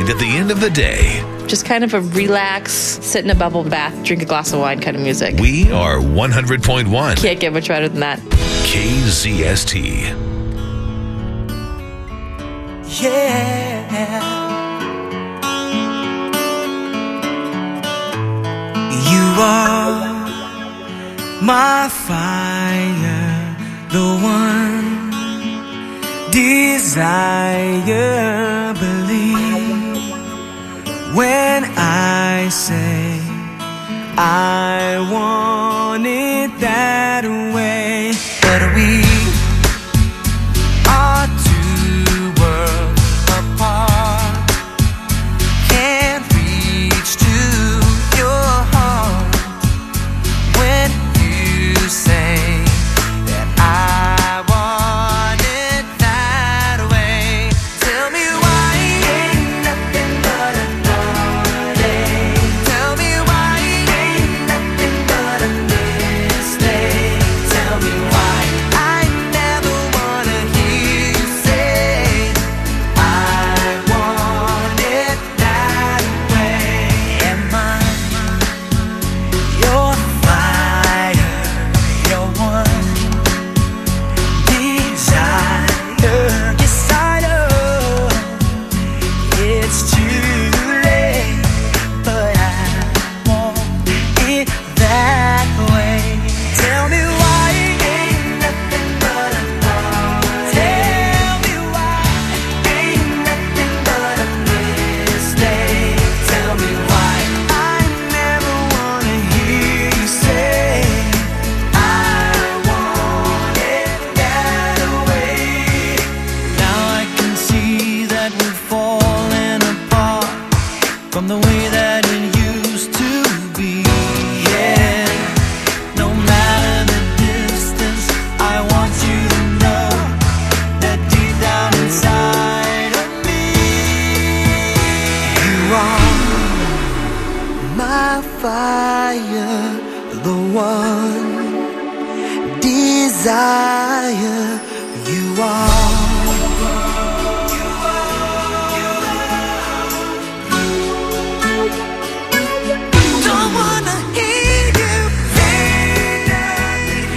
unwind at the end of the day. Just kind of a relax, sit in a bubble bath, drink a glass of wine kind of music. We are 100.1 Can't get much better than that. KZST. Yeah. You are my fire, the one desire, believe when I say I want it that way. But we are two worlds apart, can't reach to your heart when you say that I want it that way. Tell me why ain't nothing but a heartache. Tell me why ain't nothing but a mistake. Tell me why I never wanna hear you say I want it that way. Am I your fire, your one desire? Yes, I know it's too late, but I want it that way. Tell me why ain't nothing but a heartache. Tell me why ain't nothing but a mistake. Tell me why I never wanna hear you say I want it that way. Now I can see that we're falling apart from the way that it used to be. Yeah, no matter the distance, I want you to know that deep down inside of me, you are my fire, the one desire. You are. Don't wanna hear you say ain't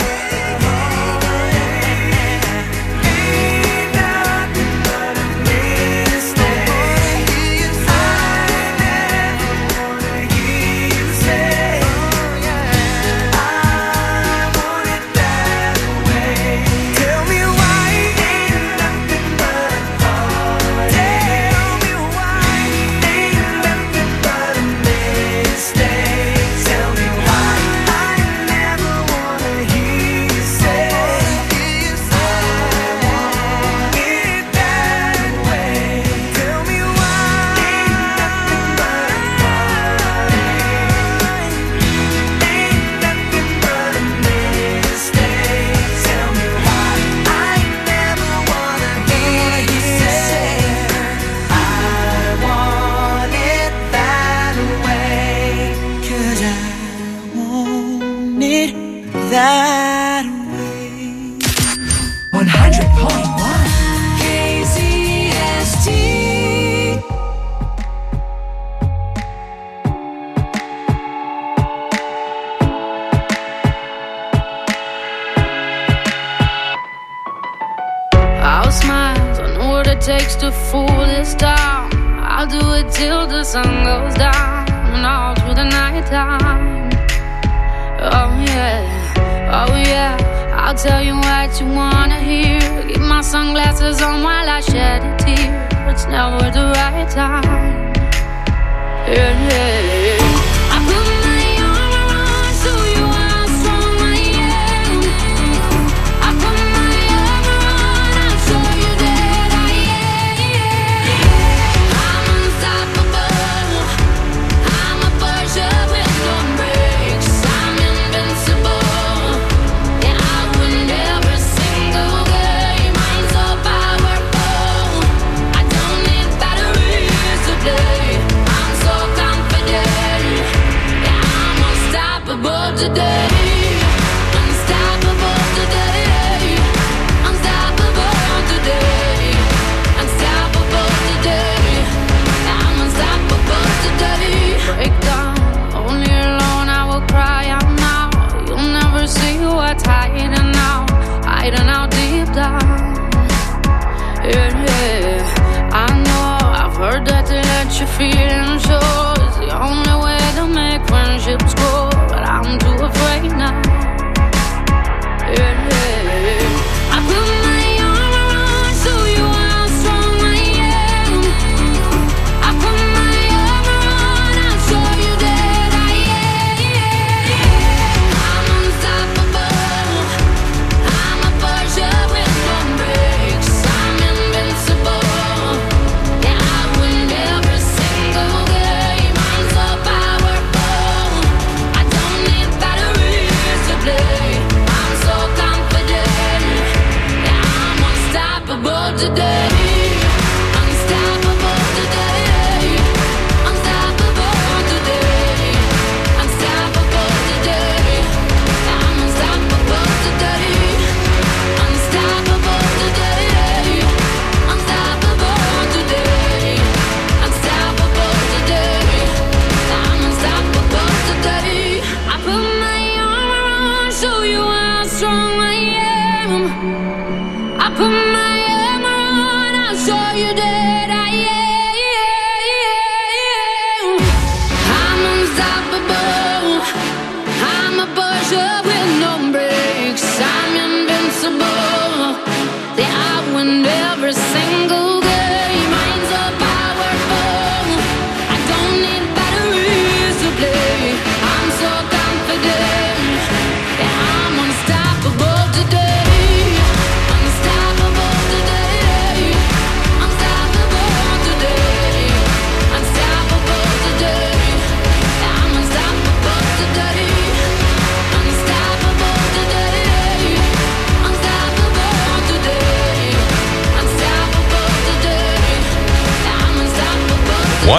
nothing but a mistake. I never wanna hear you say I want it that way. Tell me why ain't nothing but a heartache. Tell me why ain't nothing but a mistake. Tell me why I never wanna hear you say I want it that way. Tell me why ain't nothing but a heartache. Ain't nothing but a mistake. Tell me why I never wanna hear you say I want it that way. 'Cause I want it that way. 100.1 KZST. I'll smile, I know what it takes to fool this town. I'll do it till the sun goes down and all through the night time. Oh yeah, oh yeah, I'll tell you what you wanna hear. Keep my sunglasses on while I shed a tear. It's never the right time. Yeah, yeah, yeah. I put my arm around, show you how strong I am. I put my arm around, I'll show you that I am. I'm unstoppable. I'm a Porsche with no brakes. I'm invincible. Yeah, I win every single game. I'm so powerful. I don't need batteries today. I'm so confident. Yeah, I'm unstoppable today. Unstoppable today. Unstoppable today. Unstoppable today. I'm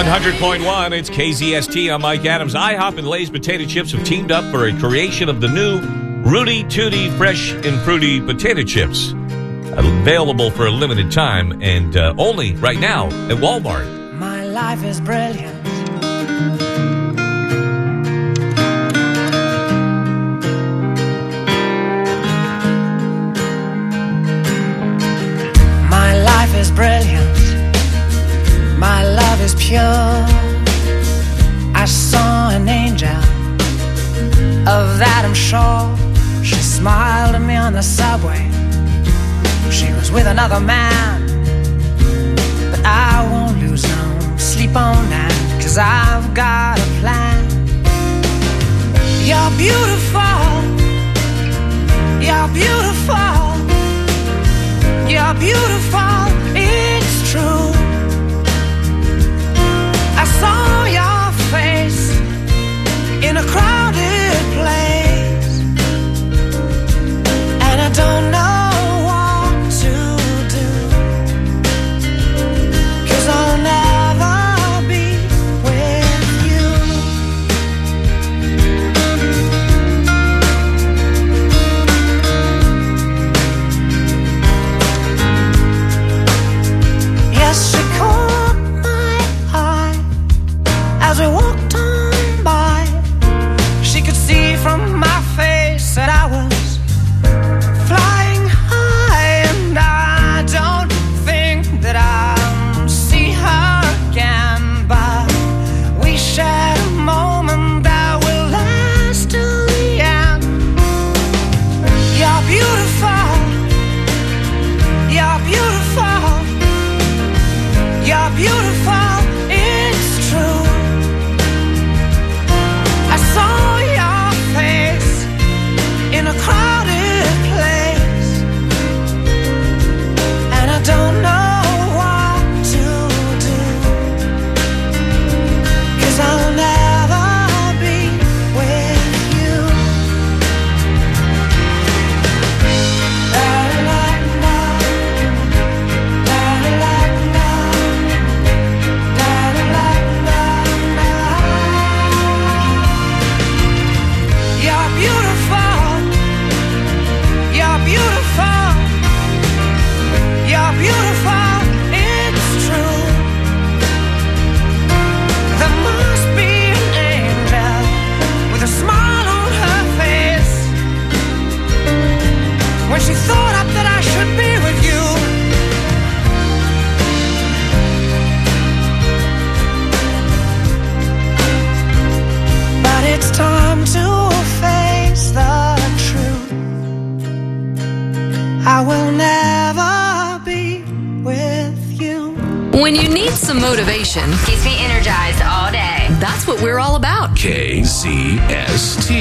100.1, it's KZST. I'm Mike Adams. IHOP and Lay's Potato Chips have teamed up for a creation of the new Rudy Tooty Fresh and Fruity Potato Chips. Available for a limited time and only right now at Walmart. My life is brilliant. My life is brilliant. My love is pure. I saw an angel, of that I'm sure. She smiled at me on the subway. She was with another man, but I won't lose no sleep on that, 'cause I've got a plan. You're beautiful. You're beautiful. You're beautiful. It's true. I saw your face in a crowded place, and I don't know what to do, 'cause I'll never be with you. Yes, she caught my eye as we walked on by. She could see from my face that I was flying high, and I don't think that I'll see her again, but we shared a moment that will last till the end. You're beautiful. You're beautiful. You're beautiful. It's true. I saw your face in a crowded place, and I don't know what to do, 'cause I'll never be with you. La la la, la la la, la la la la. You're beautiful. You're beautiful. You're beautiful. It's true. There must be an angel with a smile on her face when she thought up that I should be with you. But it's time to face the truth. I will never be with you. When you need some motivation, Keeps me energized all day. that's what we're all about. KZST.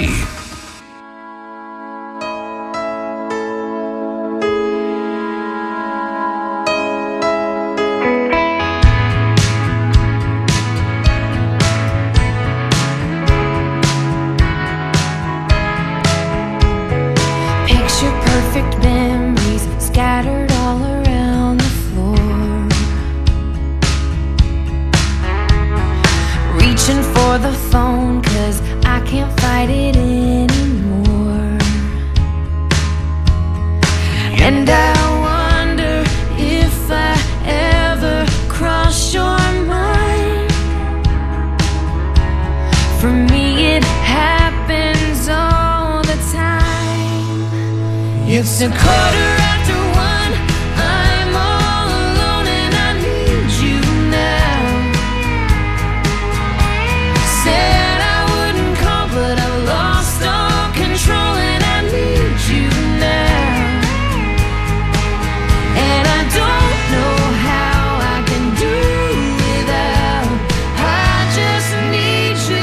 Picture perfect memories scattered all around the floor. Reaching for the phone 'cause I can't fight it anymore. And I wonder if I ever crossed your mind. For me it happens all the time. It's a quarter after one. I'm all alone and I need you now. Said I wouldn't call, but I lost all control and I need you now. And I don't know how I can do without. I just need you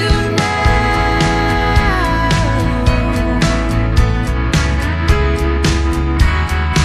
now.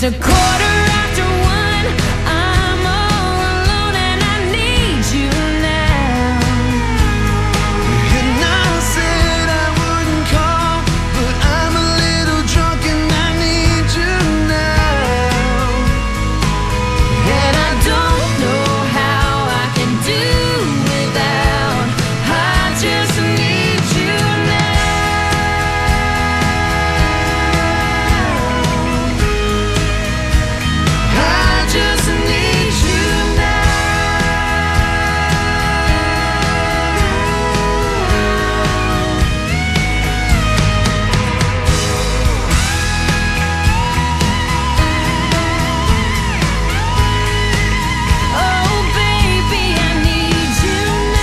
It's 1:15. I'm all alone and I need you now. And I said I wouldn't call, but I'm a little drunk and I need you now. And I don't know how I can do without. I just need you now. I just need you now. Oh, baby, I need you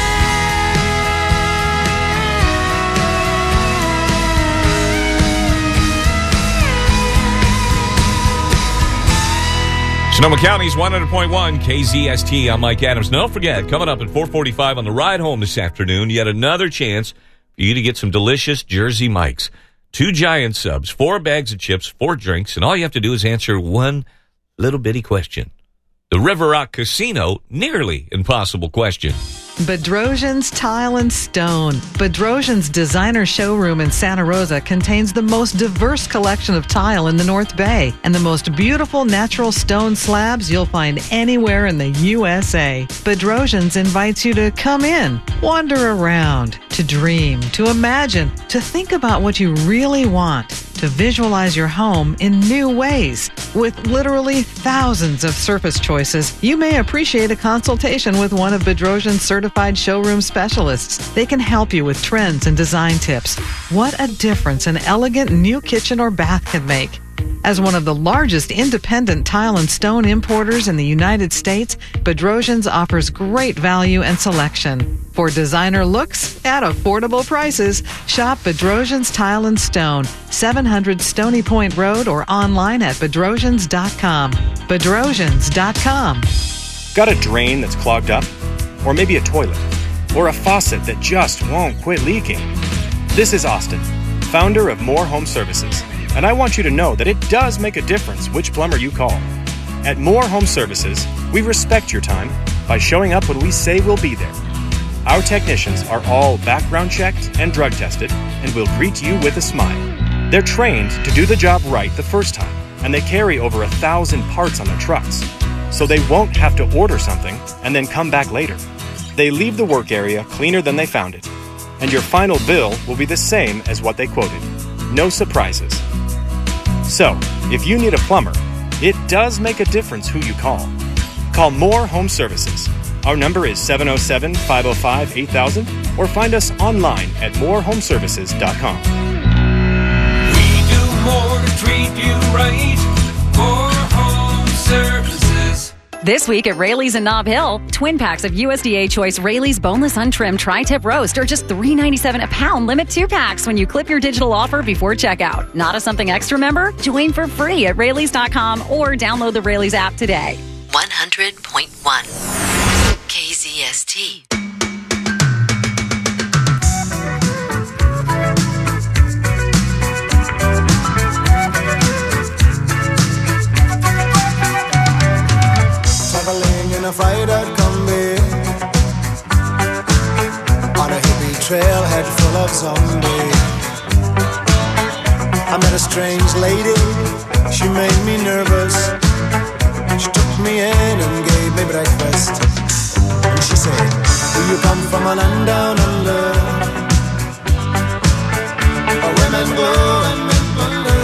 Sonoma County's 100.1 KZST. I'm Mike Adams. Don't forget, coming up at 4:45 on the ride home this afternoon, yet another chance for you to get some delicious Jersey Mike's. 2 giant subs, 4 bags of chips, 4 drinks, and all you have to do is answer one little bitty question. The River Rock Casino, nearly impossible question. Bedrosian's Tile and Stone. Bedrosian's designer showroom in Santa Rosa contains the most diverse collection of tile in the North Bay and the most beautiful natural stone slabs you'll find anywhere in the USA. Bedrosian's invites you to come in, wander around, to dream, to imagine, to think about what you really want, to visualize your home in new ways. With literally thousands of surface choices, you may appreciate a consultation with one of Bedrosian's certified showroom specialists. They can help you with trends and design tips. What a difference an elegant new kitchen or bath can make. As one of the largest independent tile and stone importers in the United States, Bedrosian's offers great value and selection. For designer looks at affordable prices, shop Bedrosian's Tile and Stone, 700 Stony Point Road, or online at bedrosians.com. Bedrosians.com. Got a drain that's clogged up? Or maybe a toilet? Or a faucet that just won't quit leaking? This is Austin, founder of More Home Services, and I want you to know that it does make a difference which plumber you call. At More Home Services, we respect your time by showing up when we say we'll be there. Our technicians are all background checked and drug tested and will greet you with a smile. They're trained to do the job right the first time, and they carry over 1,000 parts on their trucks, so they won't have to order something and then come back later. They leave the work area cleaner than they found it, and your final bill will be the same as what they quoted. No surprises. So, if you need a plumber, it does make a difference who you call. Call More Home Services. Our number is 707-505-8000, or find us online at morehomeservices.com. We do more to treat you right. More Home Services. This week at Rayleigh's in Nob Hill, twin packs of USDA Choice Rayleigh's boneless untrimmed tri-tip roast are just $3.97 a pound. Limit 2 packs when you clip your digital offer before checkout. Not a Something Extra member? Join for free at Rayleigh's.com or download the Rayleigh's app today. 100.1 KZST. Traveling in a freighter combi on a hippie trailhead full of zombies. I met a strange lady, she made me nervous. She took me in and gave me breakfast. And she said, do you come from a land down under, where women go and men wonder?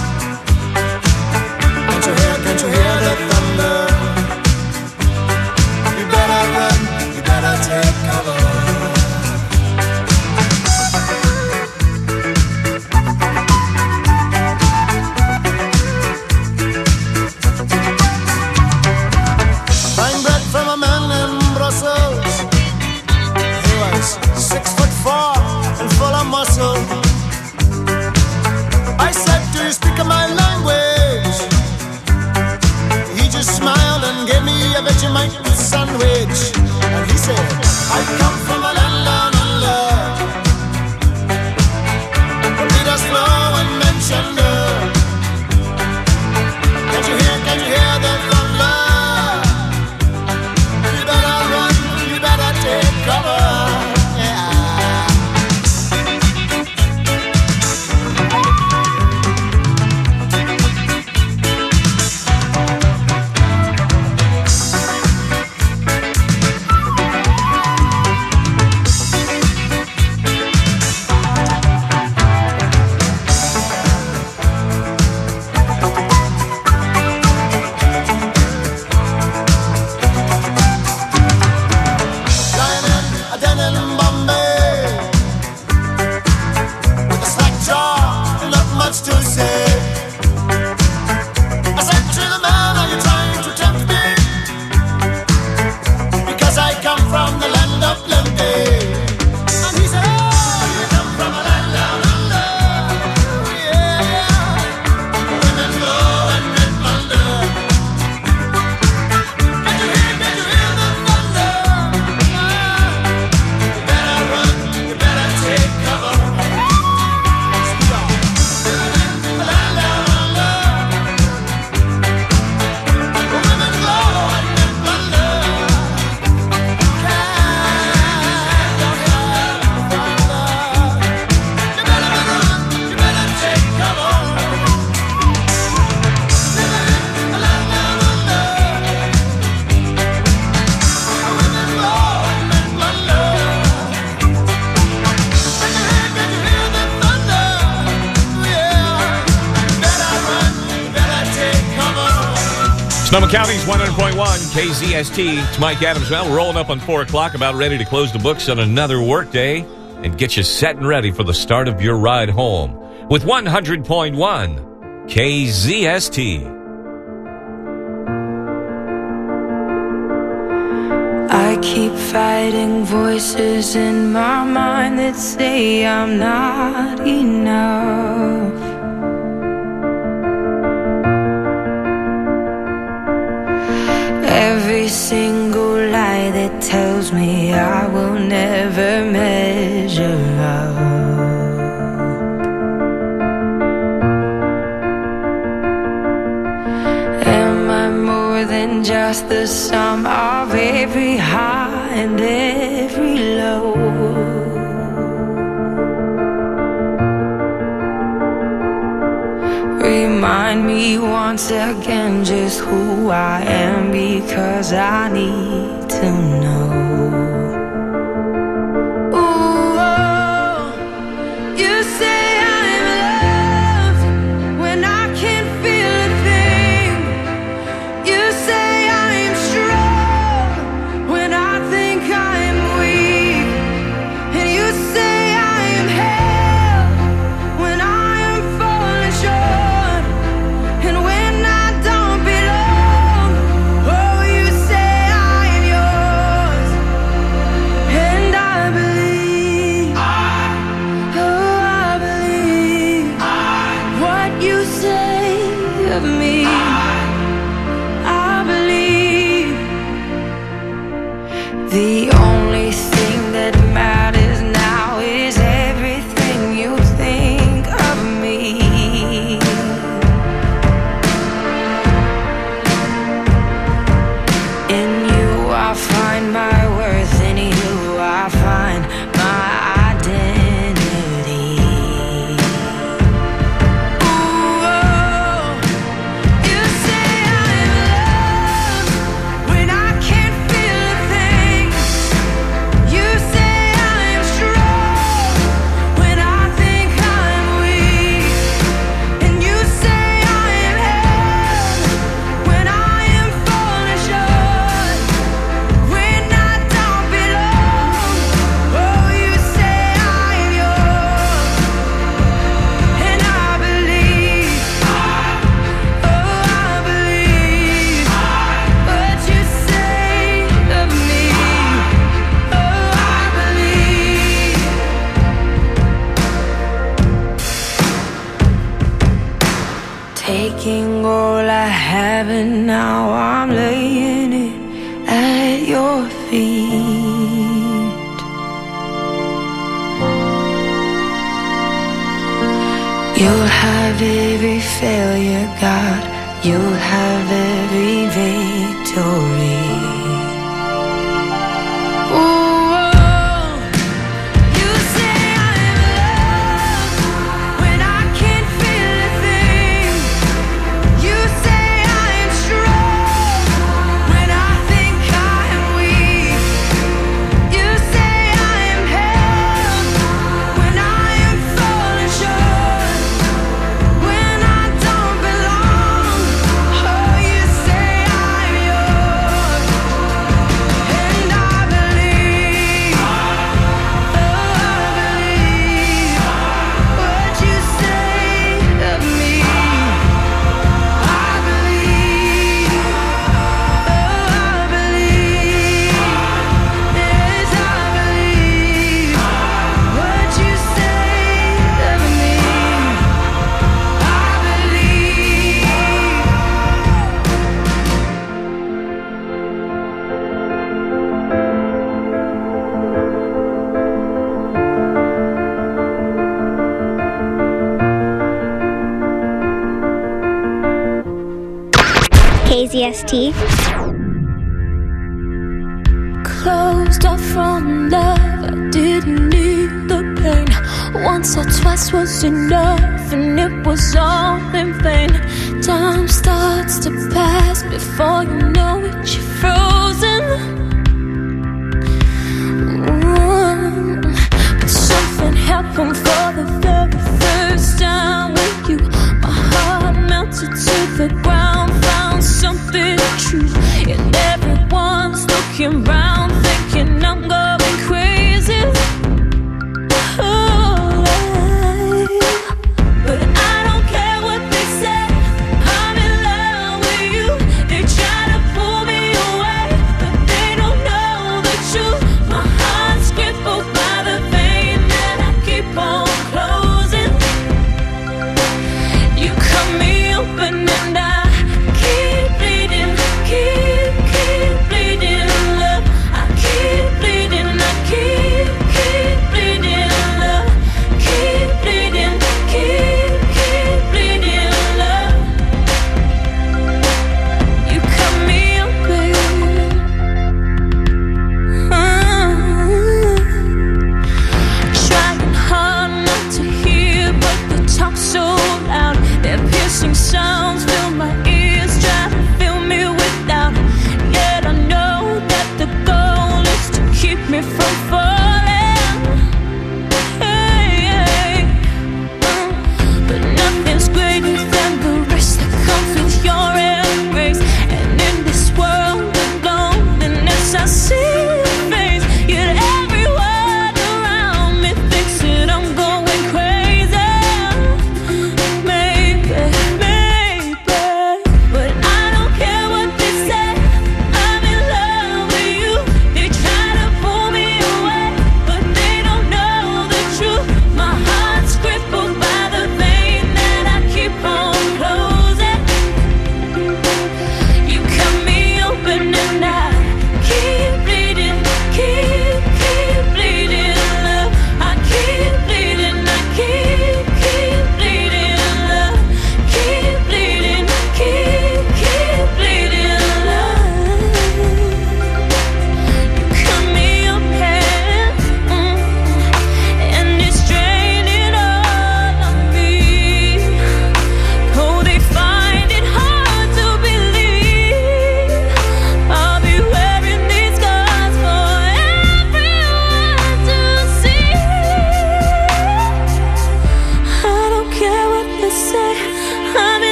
Can't you hear the thunder? You better run, you better take cover. Buying bread from a man in Brussels. He was 6'4" and full of muscle. I said, do you speak my language? He just smiled and gave me a Vegemite sandwich. And he said, I come from a land down under, where leaders flow and men gender. Can't you hear Sonoma County's 100.1 KZST. It's Mike Adams. Well, we're rolling up on 4 o'clock, about ready to close the books on another workday and get you set and ready for the start of your ride home with 100.1 KZST. I keep fighting voices in my mind that say I'm not enough. Every single lie that tells me I will never measure up. Am I more than just the sum of every high and every low? Remind me once again just who I am, because I need to know. Ooh, oh, you say I'm loved when I can't feel a thing. You say I'm strong when I think I'm weak. And you say I am held when I am falling short. And when I don't belong, oh, you say I am yours. And I believe, oh, I believe what you say of me. I believe the only thing that matters now is everything you think of me. In you I find my worth, in you I find my identity. Ooh, oh, you say I'm loved when I can't feel a thing. You say I'm strong when I think I'm weak. And you say I am held when I am falling short. When I don't belong, oh, you say I am yours. And I believe, oh, I believe what you say of me. Oh, I believe. Taking all I have and now I'm laying it at your feet. You'll have every failure, God. You'll have every victory. Ooh, oh, you say I'm loved when I can't feel a thing. You say I am strong when I think I am weak. You say I am held when I am falling short. When I don't belong, oh, you say I'm yours. And I believe, oh, I believe what you say of me. I believe, oh, I believe, yes, I believe what you say of me. I believe. KZST. Closed off from love, I didn't need the pain. Once or twice was enough, and it was all in vain. Time starts to pass before you know it, you're frozen. But something happened for the very first time with you. My heart melted to the ground, found something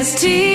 KZST.